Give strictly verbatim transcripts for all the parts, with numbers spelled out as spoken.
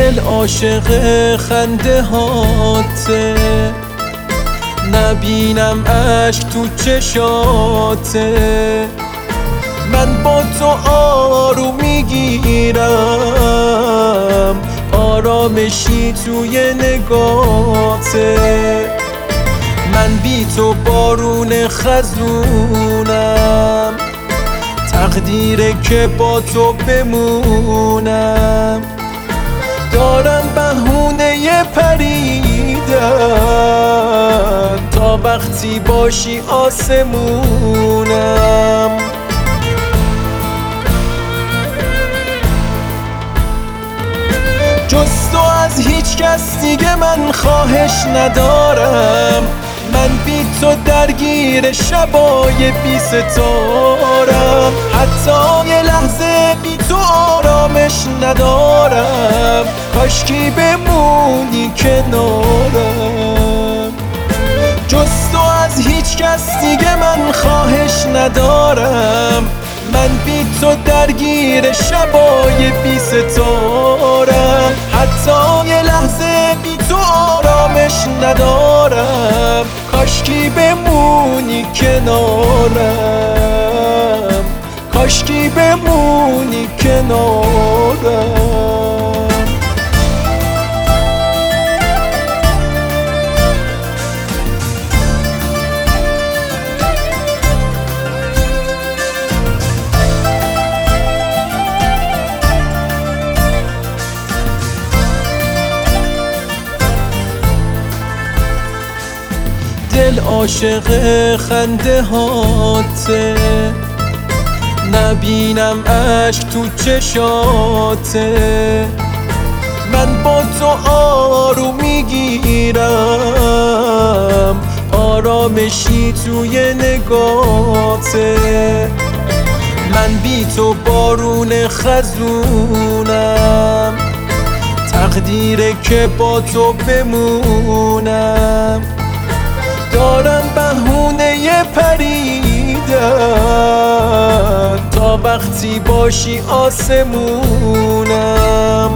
دل عاشق خنده هاته، نبینم اشک تو چشاته. من با تو آروم میگیرم، آرامشی توی نگاته. من بی تو بارون خزونم، تقدیره که با تو بمونم. دارم بهونه پریدن تا وقتی باشی آسمونم. جز تو از هیچ کس دیگه من خواهش ندارم. من بی تو درگیر شبای بی ستارم، حتی یه لحظه بی تو آرامش ندارم. کاشکی بمونی کنارم. جز تو از هیچ کس دیگه من خواهش ندارم. من بی تو درگیر شبای بی ستارم، حتی یه لحظه بی تو آرامش ندارم. کاشکی بمونی کنارم، کاشکی بمونی کنارم. دل عاشق خنده هاته، نبینم اشک تو چشاته. من با تو آروم میگیرم، آرامشی توی نگاته. من بی تو بارون خزونم، تقدیره که با تو بمونم. دارم بهونه پریدن تا وقتی باشی آسمونم.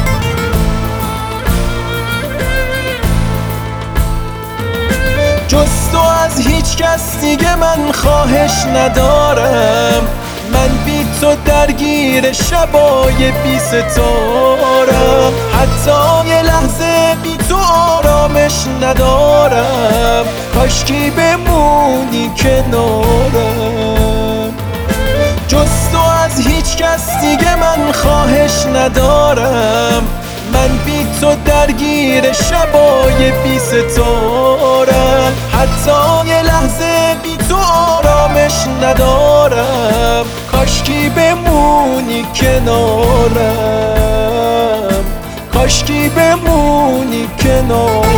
جز تو از هیچ کس دیگه من خواهش ندارم. من بی تو درگیر شبای بی ستارم، حتی یه لحظه بی تو آرامش ندارم. کاشکی بمونی کنارم. جز تو از هیچ کس دیگه من خواهش ندارم. من بی تو درگیر شبای بی ستارم، حتی یه لحظه بی تو آرامش ندارم. کاشکی بمونی کنارم، کاشکی بمونی کنارم.